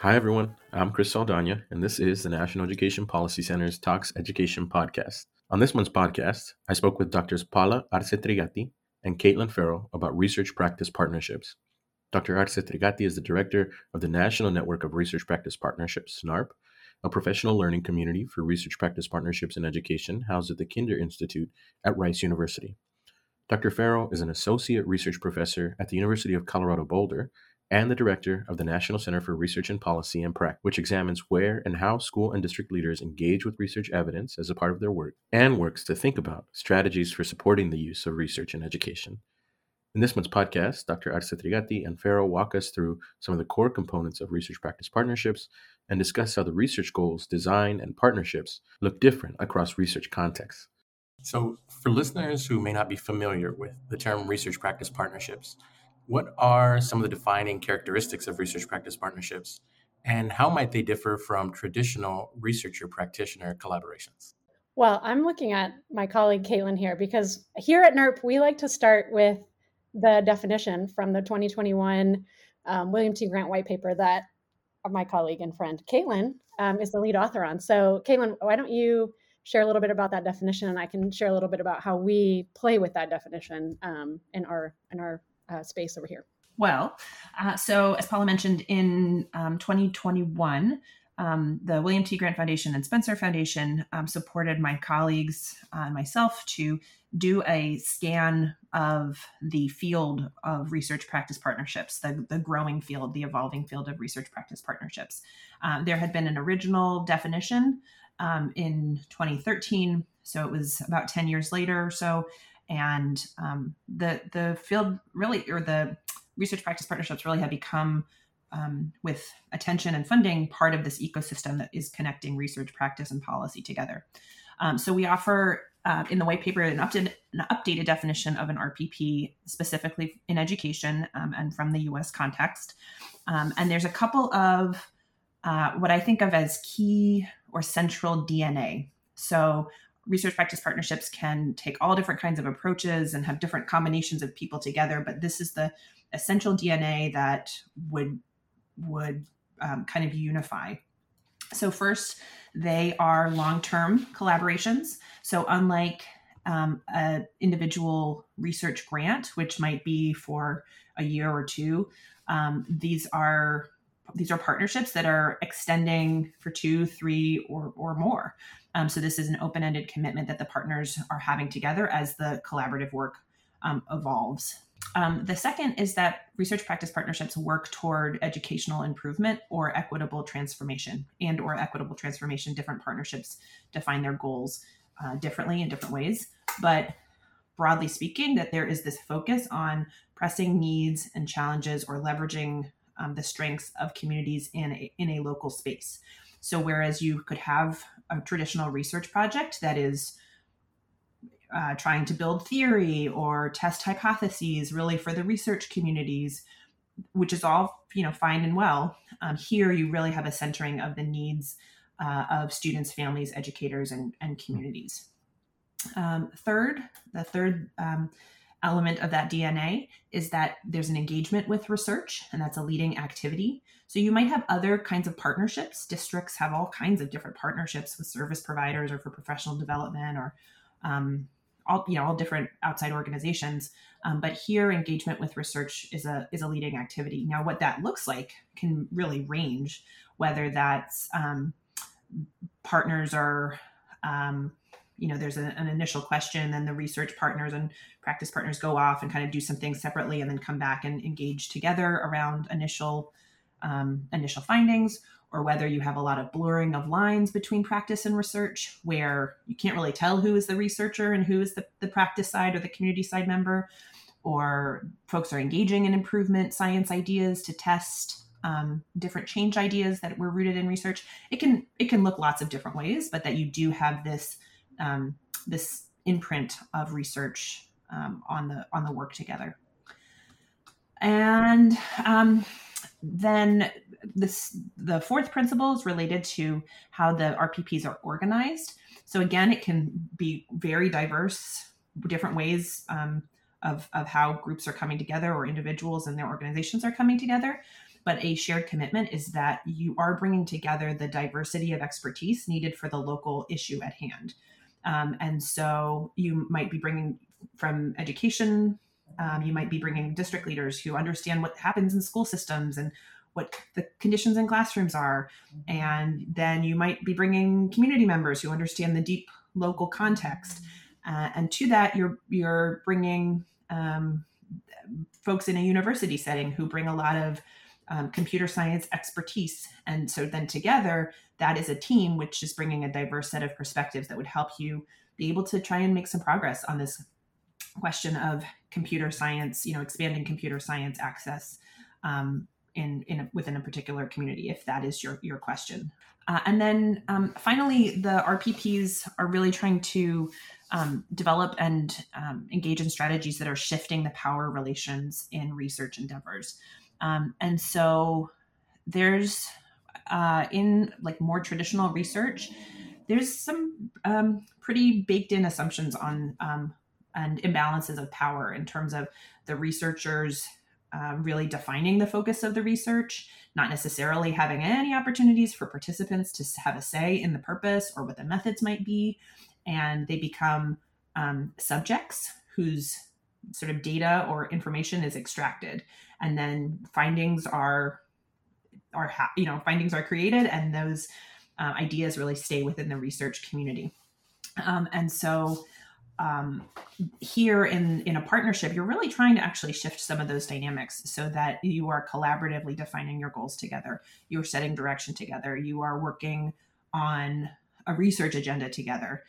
Hi, everyone. I'm Chris Saldana, and this is the National Education Policy Center's Talks Education podcast. On this month's podcast, I spoke with Drs. Paula Arce Trigati and Caitlin Farrell about research practice partnerships. Dr. Arce Trigati is the director of the National Network of Research Practice Partnerships, SNARP, a professional learning community for research practice partnerships in education housed at the Kinder Institute at Rice University. Dr. Farrell is an associate research professor at the University of Colorado Boulder and the director of the National Center for Research and Policy and Practice, which examines where and how school and district leaders engage with research evidence as a part of their work and works to think about strategies for supporting the use of research in education. In this month's podcast, Dr. Arce Trigati and Farrell walk us through some of the core components of research practice partnerships and discuss how the research goals, design, and partnerships look different across research contexts. So, for listeners who may not be familiar with the term research practice partnerships, what are some of the defining characteristics of research practice partnerships, and how might they differ from traditional researcher practitioner collaborations? Well, I'm looking at my colleague Caitlin here because here at NERP, we like to start with the definition from the 2021 William T. Grant white paper that my colleague and friend Caitlin is the lead author on. So, Caitlin, why don't you share a little bit about that definition, and I can share a little bit about how we play with that definition in our space over here. Well, so as Paula mentioned, in 2021, the William T. Grant Foundation and Spencer Foundation supported my colleagues and myself to do a scan of the field of research practice partnerships, the growing field, the evolving field of research practice partnerships. There had been an original definition in 2013, so it was about 10 years later or so. And the field really, or the research practice partnerships really have become, with attention and funding, part of this ecosystem that is connecting research practice and policy together. So we offer in the white paper an updated definition of an RPP specifically in education and from the US context. And there's a couple of what I think of as key or central DNA. So research practice partnerships can take all different kinds of approaches and have different combinations of people together, but this is the essential DNA that would kind of unify. So first, they are long-term collaborations. So unlike an individual research grant, which might be for a year or two, these are partnerships that are extending for 2, 3, or more. So this is an open-ended commitment that the partners are having together as the collaborative work evolves. The second is that research practice partnerships work toward educational improvement or equitable transformation Different partnerships define their goals differently in different ways. But broadly speaking, that there is this focus on pressing needs and challenges or leveraging the strengths of communities in a local space. So whereas you could have a traditional research project that is trying to build theory or test hypotheses really for the research communities, which is all fine and well, here you really have a centering of the needs of students, families, educators, and communities. The third element of that DNA is that there's an engagement with research, and that's a leading activity. So you might have other kinds of partnerships. Districts have all kinds of different partnerships with service providers or for professional development or all different outside organizations. But here, engagement with research is a leading activity. Now, what that looks like can really range, whether that's partners are there's an initial question, then the research partners and practice partners go off and kind of do some things separately and then come back and engage together around initial findings, or whether you have a lot of blurring of lines between practice and research where you can't really tell who is the researcher and who is the practice side or the community side member, or folks are engaging in improvement science ideas to test different change ideas that were rooted in research. It can look lots of different ways, but that you do have this imprint of research on the work together. And then the fourth principle is related to how the RPPs are organized. So again, it can be very diverse, different ways of how groups are coming together or individuals and their organizations are coming together. but a shared commitment is that you are bringing together the diversity of expertise needed for the local issue at hand. And so you might be bringing from education, you might be bringing district leaders who understand what happens in school systems and what the conditions in classrooms are. And then you might be bringing community members who understand the deep local context. And to that, you're bringing folks in a university setting who bring a lot of computer science expertise. And so then together, that is a team which is bringing a diverse set of perspectives that would help you be able to try and make some progress on this question of computer science, expanding computer science access within a particular community, if that is your question. And then finally, the RPPs are really trying to develop and engage in strategies that are shifting the power relations in research endeavors. And so there's in like more traditional research, there's some pretty baked in assumptions on and imbalances of power in terms of the researchers really defining the focus of the research, not necessarily having any opportunities for participants to have a say in the purpose or what the methods might be. And they become subjects whose sort of data or information is extracted. And then findings are created, and those ideas really stay within the research community. And so here in a partnership, you're really trying to actually shift some of those dynamics so that you are collaboratively defining your goals together. You're setting direction together. You are working on a research agenda together.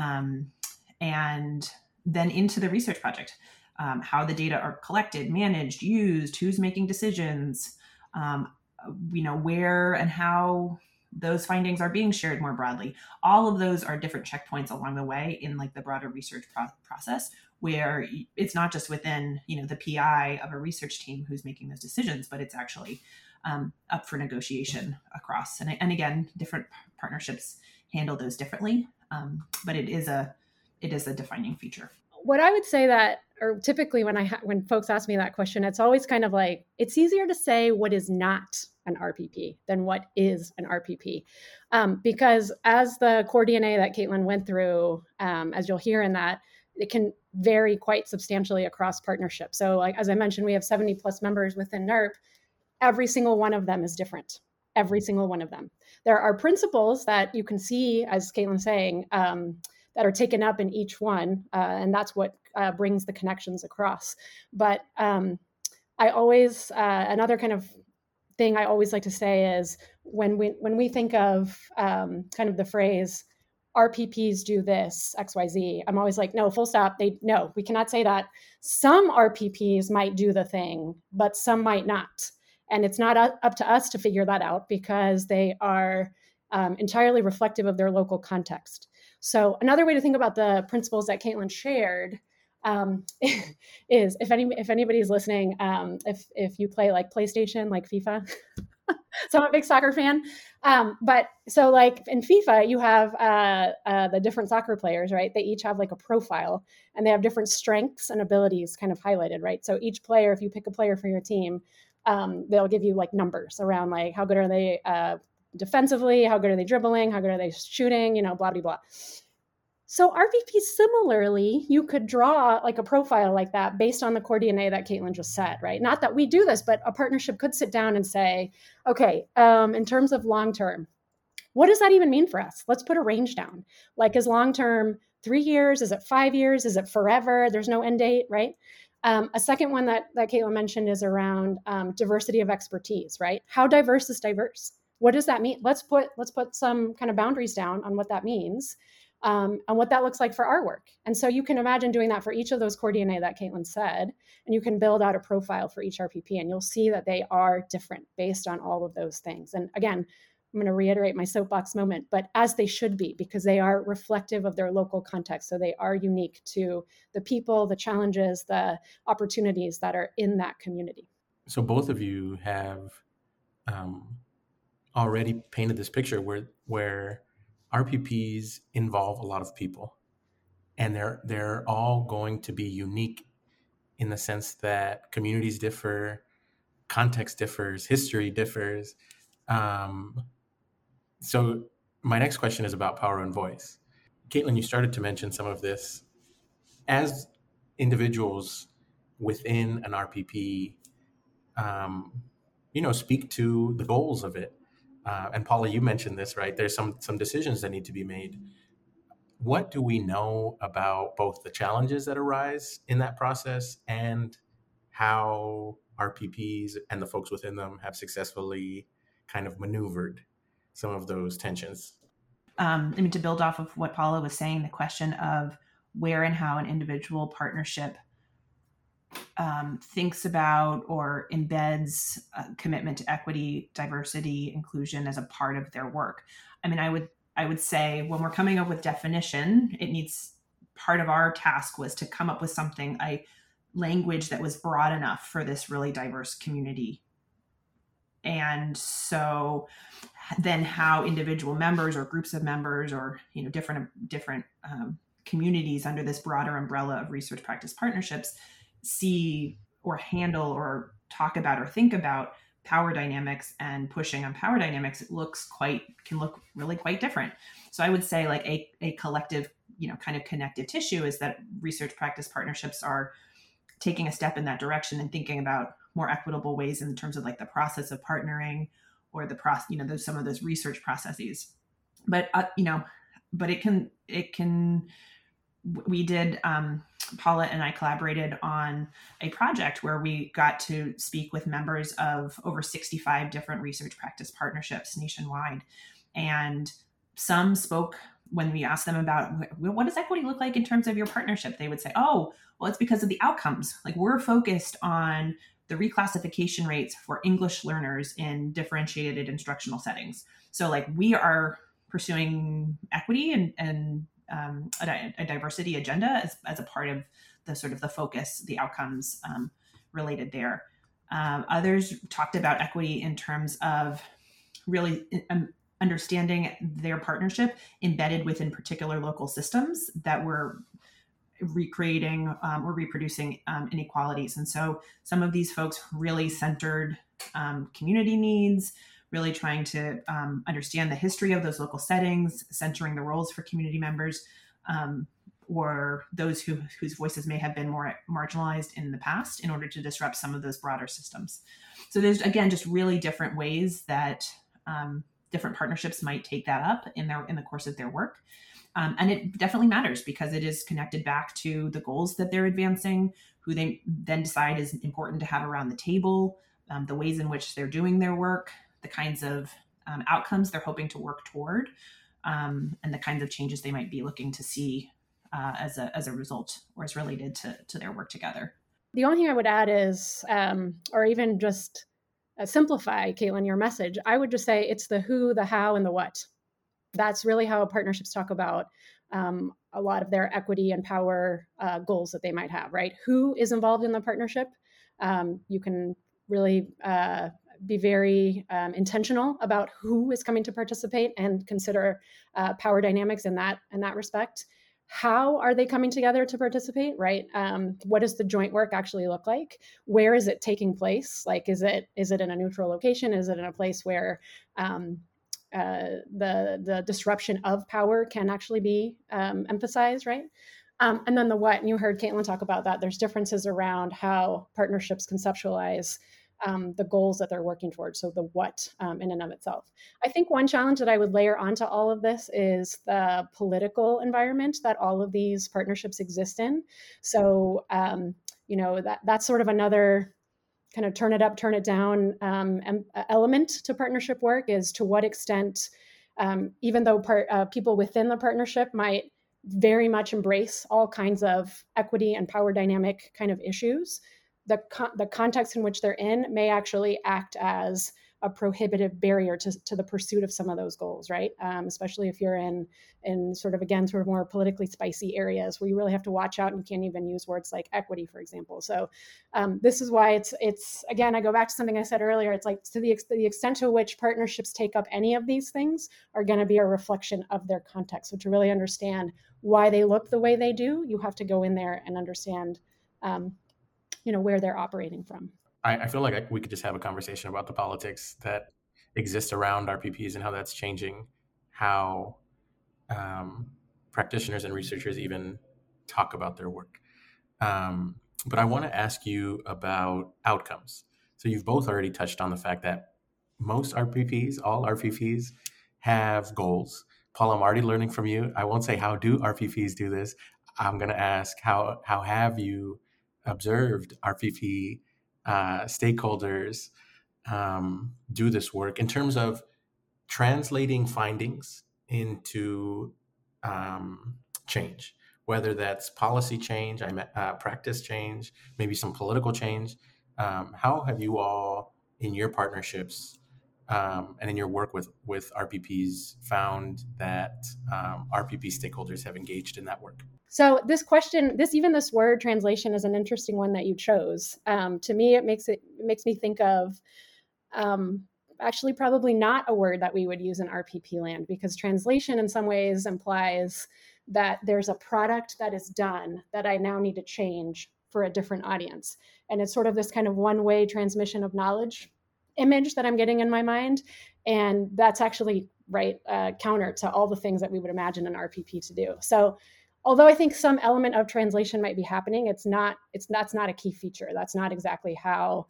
And then into the research project, how the data are collected, managed, used, who's making decisions, where and how those findings are being shared more broadly. All of those are different checkpoints along the way in like the broader research process, where it's not just within, the PI of a research team who's making those decisions, but it's actually up for negotiation across. And again, different partnerships handle those differently, but it is a defining feature. What I would say that, or typically when folks ask me that question, it's always kind of like, it's easier to say what is not an RPP than what is an RPP. Because as the core DNA that Caitlin went through, as you'll hear in that, it can vary quite substantially across partnerships. So like, as I mentioned, we have 70 plus members within NERP. Every single one of them is different. Every single one of them. There are principles that you can see, as Caitlin's saying, that are taken up in each one. And that's what brings the connections across. But I always, another kind of thing I always like to say is when we think of kind of the phrase, RPPs do this, XYZ, I'm always like, no, full stop. No, we cannot say that. Some RPPs might do the thing, but some might not. And it's not up to us to figure that out because they are entirely reflective of their local context. So another way to think about the principles that Caitlin shared is if anybody's listening, if you play like PlayStation, like FIFA, so I'm a big soccer fan. But so like in FIFA, you have the different soccer players, right? They each have like a profile and they have different strengths and abilities kind of highlighted, right? So each player, if you pick a player for your team, they'll give you like numbers around like how good are they defensively, how good are they dribbling, how good are they shooting, blah, blah, blah. So RPP, similarly, you could draw like a profile like that based on the core DNA that Caitlin just said, right? Not that we do this, but a partnership could sit down and say, okay, in terms of long-term, what does that even mean for us? Let's put a range down. Like is long-term 3 years? Is it 5 years? Is it forever? There's no end date, right? A second one that Caitlin mentioned is around diversity of expertise, right? How diverse is diverse? What does that mean? Let's put some kind of boundaries down on what that means. And what that looks like for our work. And so you can imagine doing that for each of those core DNA that Caitlin said, and you can build out a profile for each RPP, and you'll see that they are different based on all of those things. And again, I'm going to reiterate my soapbox moment, but as they should be, because they are reflective of their local context. So they are unique to the people, the challenges, the opportunities that are in that community. So both of you have already painted this picture where RPPs involve a lot of people, and they're all going to be unique in the sense that communities differ, context differs, history differs. So my next question is about power and voice. Caitlin, you started to mention some of this. As individuals within an RPP, speak to the goals of it. And Paula, you mentioned this, right? There's some decisions that need to be made. What do we know about both the challenges that arise in that process and how RPPs and the folks within them have successfully kind of maneuvered some of those tensions? To build off of what Paula was saying, the question of where and how an individual partnership thinks about or embeds commitment to equity, diversity, inclusion as a part of their work. I would say when we're coming up with definition, part of our task was to come up with a language that was broad enough for this really diverse community. And so then how individual members or groups of members or different communities under this broader umbrella of research practice partnerships see or handle or talk about or think about power dynamics and pushing on power dynamics, can look really quite different. So I would say like a collective, kind of connective tissue is that research practice partnerships are taking a step in that direction and thinking about more equitable ways in terms of like the process of partnering or the process, some of those research processes. But we did, Paula and I collaborated on a project where we got to speak with members of over 65 different research practice partnerships nationwide. And some spoke when we asked them about what does equity look like in terms of your partnership, they would say, oh, well, it's because of the outcomes. Like we're focused on the reclassification rates for English learners in differentiated instructional settings. So like we are pursuing equity and a diversity agenda as a part of the sort of the focus, the outcomes related there. Others talked about equity in terms of really understanding their partnership embedded within particular local systems that were recreating or reproducing inequalities. And so some of these folks really centered community needs, really trying to understand the history of those local settings, centering the roles for community members, or those whose voices may have been more marginalized in the past in order to disrupt some of those broader systems. So there's, again, just really different ways that different partnerships might take that up in the course of their work. And it definitely matters because it is connected back to the goals that they're advancing, who they then decide is important to have around the table, the ways in which they're doing their work, the kinds of outcomes they're hoping to work toward, and the kinds of changes they might be looking to see as a result or as related to their work together. The only thing I would add is, or even just simplify, Caitlin, your message, I would just say it's the who, the how, and the what. That's really how partnerships talk about a lot of their equity and power goals that they might have, right? Who is involved in the partnership? You can really be very intentional about who is coming to participate and consider power dynamics in that respect. How are they coming together to participate, right? What does the joint work actually look like? Where is it taking place? Like, is it in a neutral location? Is it in a place where the disruption of power can actually be emphasized, right? And then the what, and you heard Caitlin talk about that. There's differences around how partnerships conceptualize the goals that they're working towards. So the what in and of itself. I think one challenge that I would layer onto all of this is the political environment that all of these partnerships exist in. So, that's sort of another kind of turn it up, turn it down element to partnership work is to what extent, even though people within the partnership might very much embrace all kinds of equity and power dynamic kind of issues, the context in which they're in may actually act as a prohibitive barrier to the pursuit of some of those goals, right? Especially if you're in sort of more politically spicy areas where you really have to watch out and you can't even use words like equity, for example. So this is why it's again, I go back to something I said earlier. It's like to the extent to which partnerships take up any of these things are going to be a reflection of their context. So to really understand why they look the way they do, you have to go in there and understand where they're operating from. I feel like we could just have a conversation about the politics that exist around RPPs and how that's changing how practitioners and researchers even talk about their work. But I want to ask you about outcomes. So you've both already touched on the fact that most RPPs, all RPPs, have goals. Paul, I'm already learning from you. I won't say how do RPPs do this. I'm going to ask how have you observed RPP stakeholders do this work in terms of translating findings into change, whether that's policy change, practice change, maybe some political change. How have you all, in your partnerships and in your work with RPPs, found that RPP stakeholders have engaged in that work? So this question, this word translation is an interesting one that you chose. To me, it makes me think of actually probably not a word that we would use in RPP land, because translation in some ways implies that there's a product that is done that I now need to change for a different audience. And it's sort of this kind of one-way transmission of knowledge image that I'm getting in my mind. And that's actually counter to all the things that we would imagine an RPP to do. So although I think some element of translation might be happening, that's not a key feature. That's not exactly how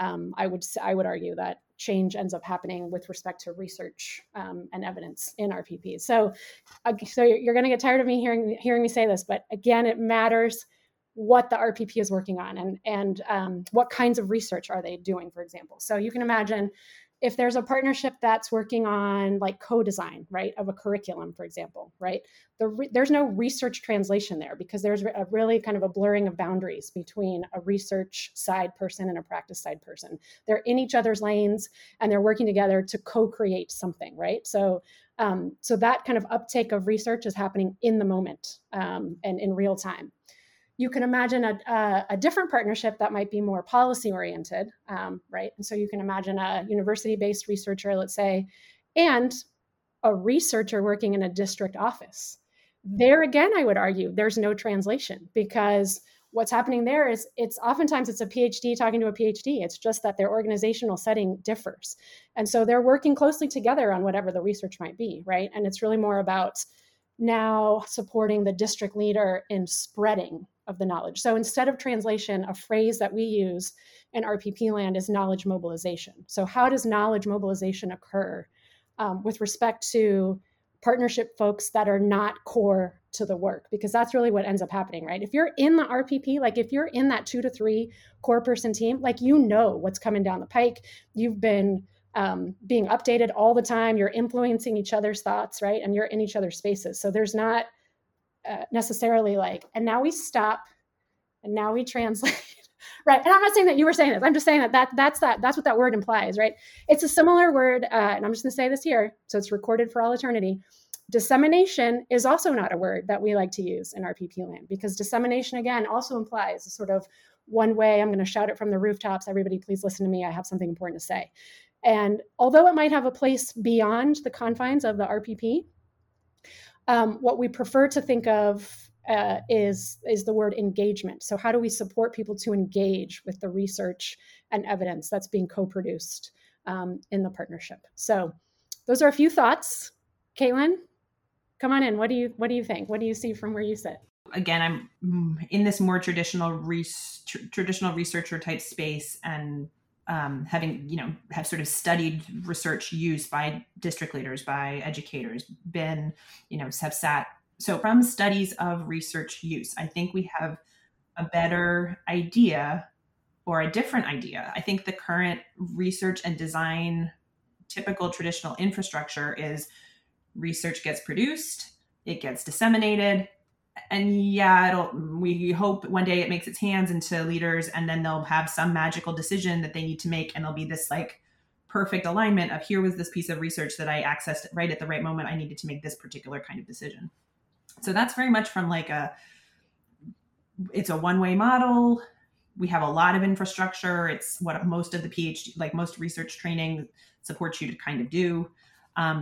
I would argue that change ends up happening with respect to research and evidence in RPPs. So you're going to get tired of me hearing me say this, but again, it matters what the RPP is working on and what kinds of research are they doing, for example. So you can imagine if there's a partnership that's working on like co-design, right, of a curriculum, for example, right, there's no research translation there because there's a really kind of a blurring of boundaries between a research side person and a practice side person. They're in each other's lanes and they're working together to co-create something, right? So that kind of uptake of research is happening in the moment and in real time. You can imagine a different partnership that might be more policy oriented, right? And so you can imagine a university-based researcher, let's say, and a researcher working in a district office. There again, I would argue there's no translation because what's happening there is oftentimes it's a PhD talking to a PhD. It's just that their organizational setting differs. And so they're working closely together on whatever the research might be, right? And it's really more about now supporting the district leader in spreading of the knowledge. So instead of translation, a phrase that we use in RPP land is knowledge mobilization. So how does knowledge mobilization occur with respect to partnership folks that are not core to the work? Because that's really what ends up happening, right? If you're in the RPP, like if you're in that 2 to 3 core person team, like you know what's coming down the pike. You've been being updated all the time. You're influencing each other's thoughts, right? And you're in each other's spaces. So there's not necessarily like, and now we stop and now we translate, right? And I'm not saying that you were saying this. I'm just saying that's what that word implies, right? It's a similar word, and I'm just going to say this here, so it's recorded for all eternity. Dissemination is also not a word that we like to use in RPP land because dissemination, again, also implies a sort of one way, I'm going to shout it from the rooftops, everybody please listen to me, I have something important to say. And although it might have a place beyond the confines of the RPP, what we prefer to think of is the word engagement. So how do we support people to engage with the research and evidence that's being co-produced in the partnership? So those are a few thoughts. Caitlin, come on in. What do you think? What do you see from where you sit? Again, I'm in this more traditional researcher type space and having, have sort of studied research use by district leaders, by educators, have sat. So from studies of research use, I think we have a better idea or a different idea. I think the current research and design typical traditional infrastructure is research gets produced, it gets disseminated, and we hope one day it makes its hands into leaders and then they'll have some magical decision that they need to make. And there'll be this like perfect alignment of here was this piece of research that I accessed right at the right moment. I needed to make this particular kind of decision. So that's very much from it's a one-way model. We have a lot of infrastructure. It's what most of the PhD, like most research training supports you to kind of do.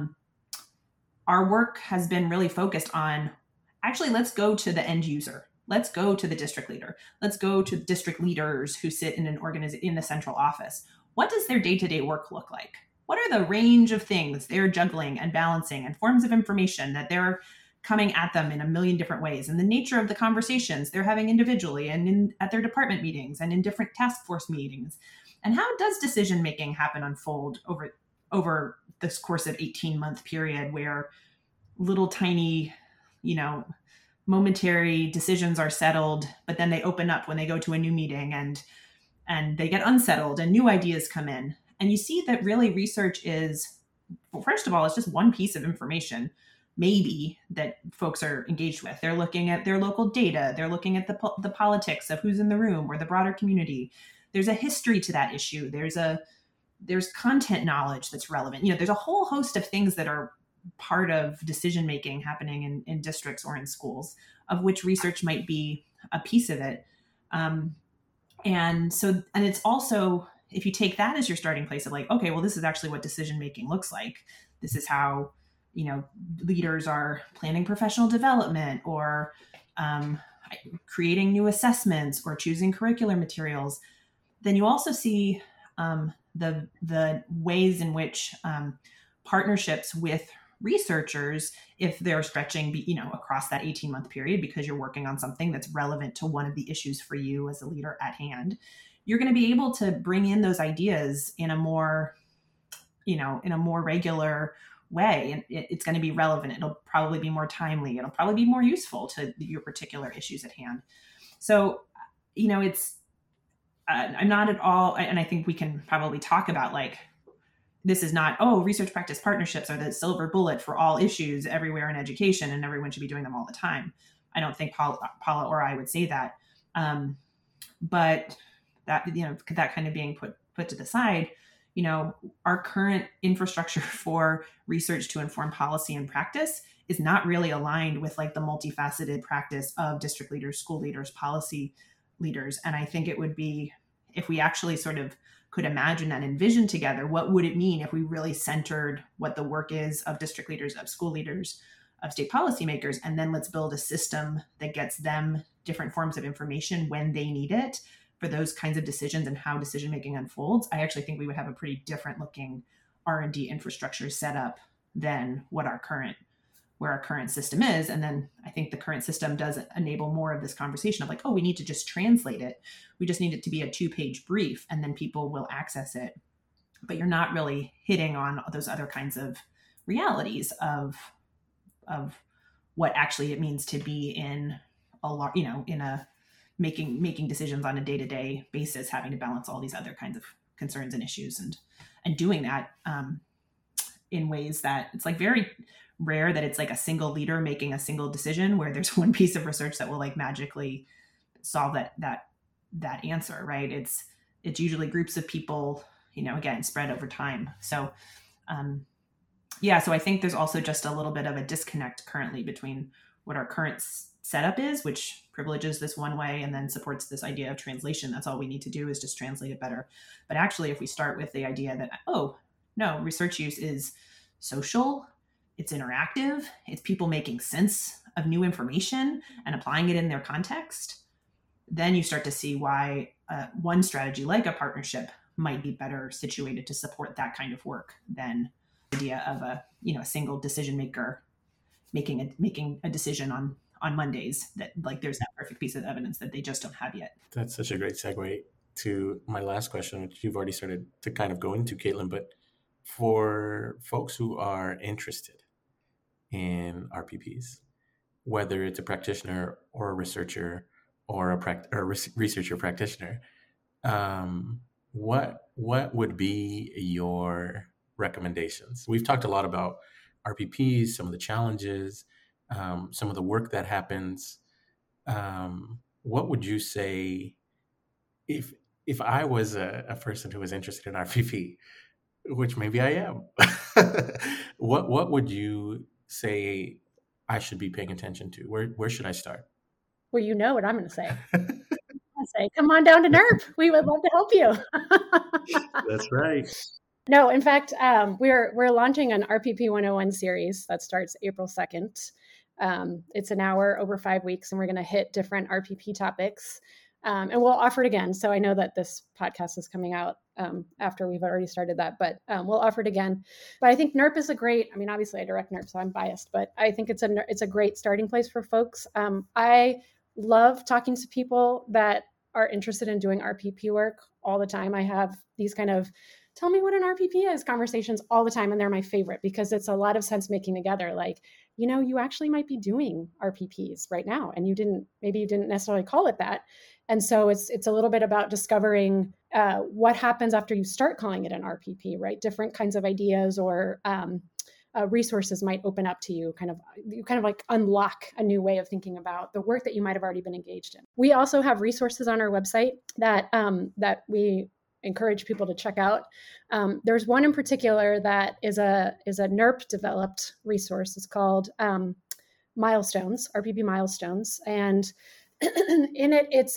Our work has been really focused on actually, let's go to the end user. let's go to the district leader. Let's go to district leaders who sit in in the central office. What does their day-to-day work look like? What are the range of things they're juggling and balancing and forms of information that they're coming at them in a million different ways, and the nature of the conversations they're having individually and at their department meetings and in different task force meetings? And how does decision-making unfold over this course of 18-month period where little tiny, momentary decisions are settled, but then they open up when they go to a new meeting and they get unsettled and new ideas come in. And you see that really research is, well, first of all, it's just one piece of information, maybe, that folks are engaged with. They're looking at their local data. They're looking at the politics of who's in the room or the broader community. There's a history to that issue. There's content knowledge that's relevant. There's a whole host of things that are part of decision-making happening in districts or in schools, of which research might be a piece of it. And it's also, if you take that as your starting place of like, okay, well, this is actually what decision-making looks like. This is how, leaders are planning professional development or creating new assessments or choosing curricular materials. Then you also see the ways in which partnerships with researchers, if they're stretching, across that 18-month period, because you're working on something that's relevant to one of the issues for you as a leader at hand, you're going to be able to bring in those ideas in a more regular way. And it's going to be relevant. It'll probably be more timely. It'll probably be more useful to your particular issues at hand. So, it's, I'm not at all, and I think we can probably talk about this is not, research practice partnerships are the silver bullet for all issues everywhere in education and everyone should be doing them all the time. I don't think Paula or I would say that. But that, that kind of being put to the side, our current infrastructure for research to inform policy and practice is not really aligned with the multifaceted practice of district leaders, school leaders, policy leaders. And I think it would be, if we actually sort of could imagine and envision together, what would it mean if we really centered what the work is of district leaders, of school leaders, of state policymakers, and then let's build a system that gets them different forms of information when they need it for those kinds of decisions and how decision-making unfolds. I actually think we would have a pretty different looking R&D infrastructure set up than where our current system is. And then I think the current system does enable more of this conversation of we need to just translate it. We just need it to be a 2-page brief and then people will access it. But you're not really hitting on those other kinds of realities of what actually it means to be in making decisions on a day-to-day basis, having to balance all these other kinds of concerns and issues and doing that in ways that it's very rare that it's a single leader making a single decision where there's one piece of research that will magically solve that answer, right? It's usually groups of people, again, spread over time. So, so I think there's also just a little bit of a disconnect currently between what our current setup is, which privileges this one way and then supports this idea of translation. That's all we need to do is just translate it better. But actually, if we start with the idea that, research use is social, it's interactive, it's people making sense of new information and applying it in their context, then you start to see why one strategy like a partnership might be better situated to support that kind of work than the idea of a single decision maker making a decision on Mondays that there's that perfect piece of evidence that they just don't have yet. That's such a great segue to my last question, which you've already started to kind of go into, Caitlin. But for folks who are interested in RPPs, whether it's a practitioner or a researcher or a researcher practitioner, what would be your recommendations? We've talked a lot about RPPs, some of the challenges, some of the work that happens. What would you say if I was a person who was interested in RPP, which maybe I am? What would you say I should be paying attention to? Where should I start? Well, you know what I'm going to say. I say, come on down to NERP. We would love to help you. That's right. No, in fact, we're launching an RPP 101 series that starts April 2nd. It's an hour over 5 weeks, and we're going to hit different RPP topics. And we'll offer it again. So I know that this podcast is coming out after we've already started that, but we'll offer it again. But I think NERP is obviously I direct NERP, so I'm biased, but I think it's a great starting place for folks. I love talking to people that are interested in doing RPP work all the time. I have these kind of tell me what an RPP is conversations all the time. And they're my favorite because it's a lot of sense making together. Like, you actually might be doing RPPs right now and you didn't necessarily call it that. And so it's a little bit about discovering what happens after you start calling it an RPP, right? Different kinds of ideas or resources might open up to you, kind of like unlock a new way of thinking about the work that you might have already been engaged in. We also have resources on our website that we encourage people to check out. There's one in particular that is a NERP developed resource. It's called Milestones, RPP Milestones, and in it, it's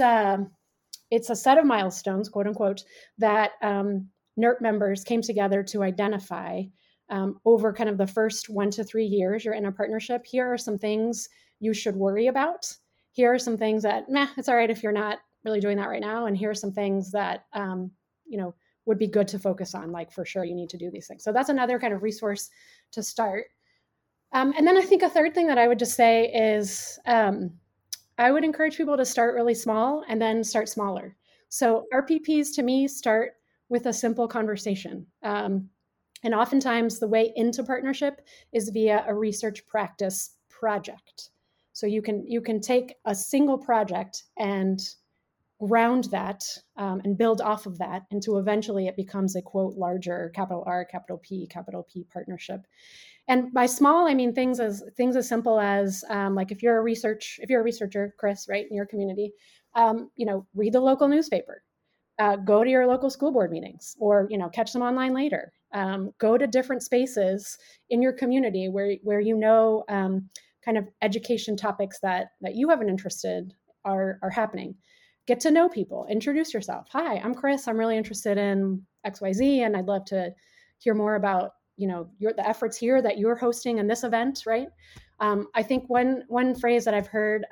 a set of milestones, quote unquote, that NERP members came together to identify over kind of the first 1 to 3 years you're in a partnership. Here are some things you should worry about. Here are some things that, it's all right if you're not really doing that right now. And here are some things that, would be good to focus on, like for sure you need to do these things. So that's another kind of resource to start. And then I think a third thing that I would just say is I would encourage people to start really small and then start smaller. So RPPs to me start with a simple conversation. And oftentimes the way into partnership is via a research practice project. So you can take a single project and ground that and build off of that until eventually it becomes a quote larger capital R, capital P partnership. And by small, I mean things as simple as like if you're a researcher, Chris, right, in your community, read the local newspaper, go to your local school board meetings, or catch them online later. Go to different spaces in your community where kind of education topics that you have an interest in are happening. Get to know people, introduce yourself. Hi, I'm Chris. I'm really interested in XYZ, and I'd love to hear more about the efforts here that you're hosting in this event, right? I think one phrase that I've heard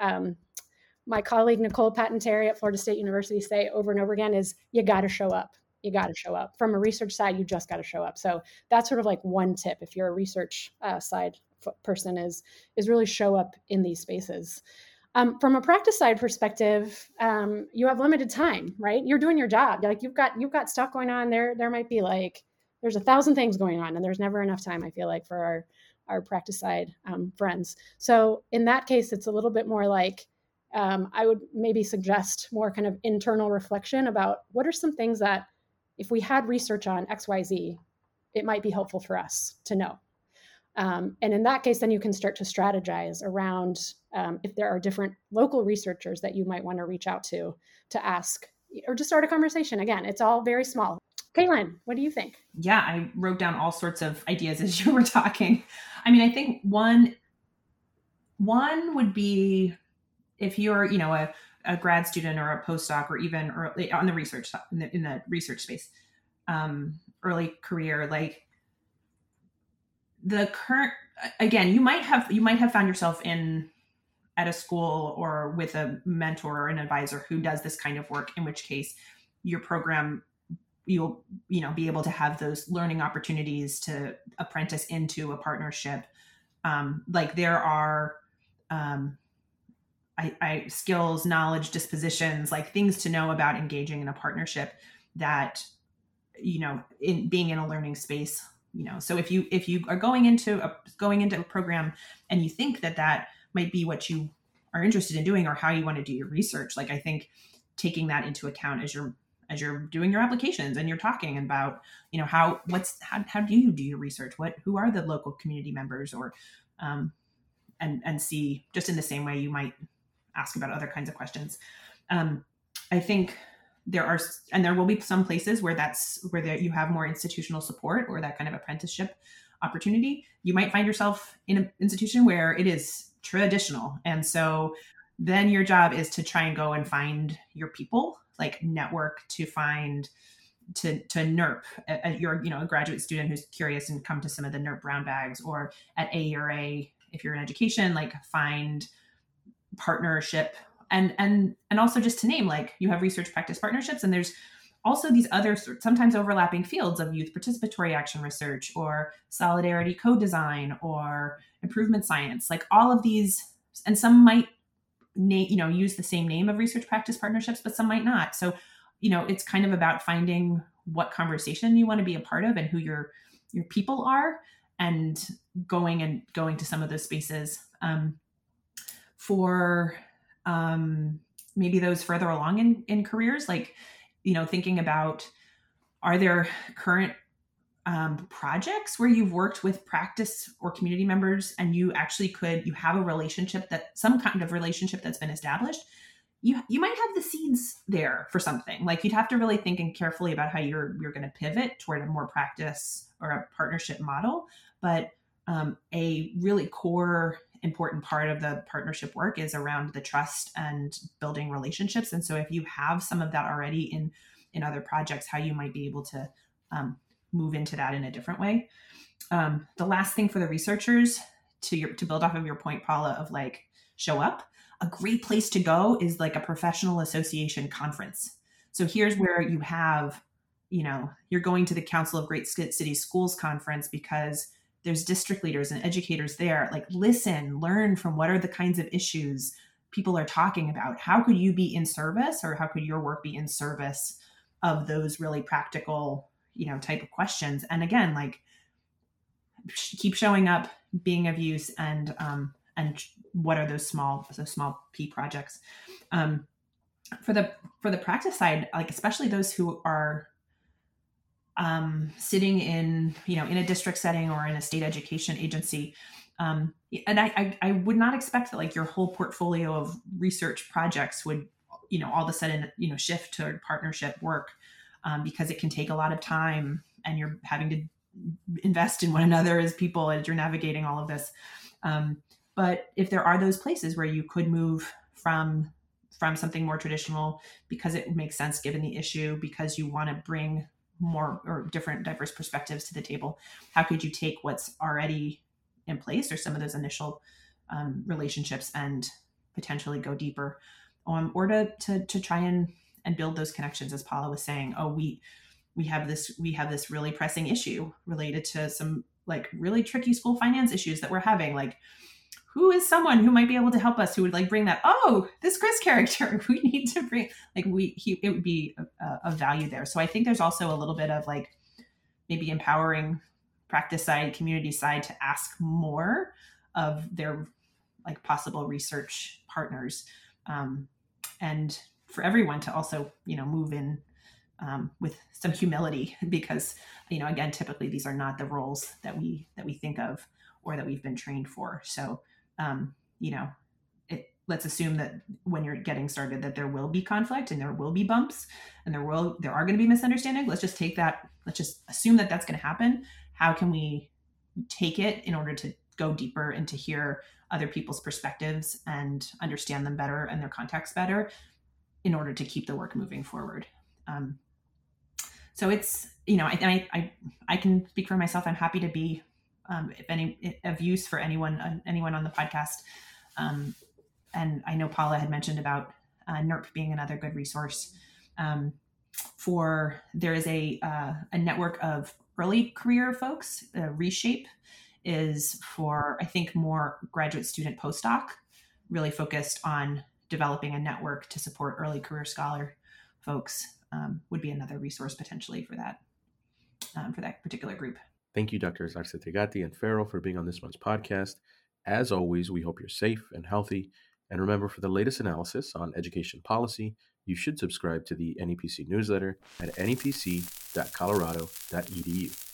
my colleague Nicole Patentary at Florida State University say over and over again is, you got to show up. You got to show up. From a research side, you just got to show up. So that's sort of like one tip if you're a research side person is really show up in these spaces. From a practice side perspective, you have limited time, right? You're doing your job. Like you've got stuff going on there. There might be there's 1,000 things going on, and there's never enough time, I feel like, for our practice side friends. So in that case, it's a little bit more like I would maybe suggest more kind of internal reflection about what are some things that if we had research on XYZ, it might be helpful for us to know. And in that case, then you can start to strategize around if there are different local researchers that you might want to reach out to ask or to start a conversation. Again, it's all very small. Caitlin, what do you think? Yeah, I wrote down all sorts of ideas as you were talking. I mean, I think one would be if you're, a grad student or a postdoc or even early on the research in the research space, early career, like the current, again, you might have found yourself at a school or with a mentor or an advisor who does this kind of work, in which case your program, you'll be able to have those learning opportunities to apprentice into a partnership. Like there are skills, knowledge, dispositions, like things to know about engaging in a partnership that, in being in a learning space, so if you are going into a program and you think that might be what you are interested in doing or how you want to do your research, like I think taking that into account as you're doing your applications and you're talking about, how do you do your research? Who are the local community members, or, and see, just in the same way you might ask about other kinds of questions. I think there will be some places where you have more institutional support or that kind of apprenticeship opportunity. You might find yourself in an institution where it is traditional. And so then your job is to try and go and find your people, like network to find to NERP. You're a graduate student who's curious and come to some of the NERP brown bags, or at AERA if you're in education, like find partnership and also just to name, like you have research practice partnerships, and there's also these other sometimes overlapping fields of youth participatory action research or solidarity co-design or improvement science, like all of these, and some might use the same name of research practice partnerships, but some might not. So, it's kind of about finding what conversation you want to be a part of and who your people are, and going to some of those spaces. For maybe those further along in careers, like, thinking about, are there current projects where you've worked with practice or community members and you actually you have a relationship, some kind of relationship that's been established? You might have the seeds there for something. Like, you'd have to really think and carefully about how you're going to pivot toward a more practice or a partnership model. But a really core important part of the partnership work is around the trust and building relationships. And so if you have some of that already in other projects, how you might be able to move into that in a different way. The last thing for the researchers, to build off of your point, Paula, of like, show up. A great place to go is like a professional association conference. So here's where you have, you're going to the Council of Great Cities Schools conference because there's district leaders and educators there. Like, listen, learn from what are the kinds of issues people are talking about. How could you be in service, or how could your work be in service of those really practical, type of questions? And again, like, keep showing up, being of use, and what are those small P projects. For the practice side, like, especially those who are sitting in a district setting or in a state education agency. And I would not expect that like your whole portfolio of research projects would, all of a sudden, shift to partnership work, because it can take a lot of time and you're having to invest in one another as people as you're navigating all of this. But if there are those places where you could move from something more traditional because it makes sense given the issue, because you want to bring more or different diverse perspectives to the table, how could you take what's already in place or some of those initial relationships and potentially go deeper, or to try and build those connections, as Paula was saying. We have this really pressing issue related to some like really tricky school finance issues that we're having. Like, who is someone who might be able to help us, who would like bring that, this Chris character we need to bring, like it would be a value there. So I think there's also a little bit of like maybe empowering practice side, community side to ask more of their like possible research partners, and for everyone to also, move in with some humility, because, again, typically these are not the roles that we think of or that we've been trained for. So, let's assume that when you're getting started that there will be conflict and there will be bumps and there are going to be misunderstandings. Let's just assume that that's going to happen. How can we take it in order to go deeper and to hear other people's perspectives and understand them better and their context better in order to keep the work moving forward? So it's, I can speak for myself. I'm happy to be if any of use for anyone on the podcast. And I know Paula had mentioned about NERP being another good resource. There is a network of early career folks. Reshape is for, I think, more graduate student postdoc, really focused on developing a network to support early career scholar folks. Would be another resource potentially for that particular group. Thank you, Drs. Arcetregati and Ferro, for being on this month's podcast. As always, we hope you're safe and healthy. And remember, for the latest analysis on education policy, you should subscribe to the NEPC newsletter at nepc.colorado.edu.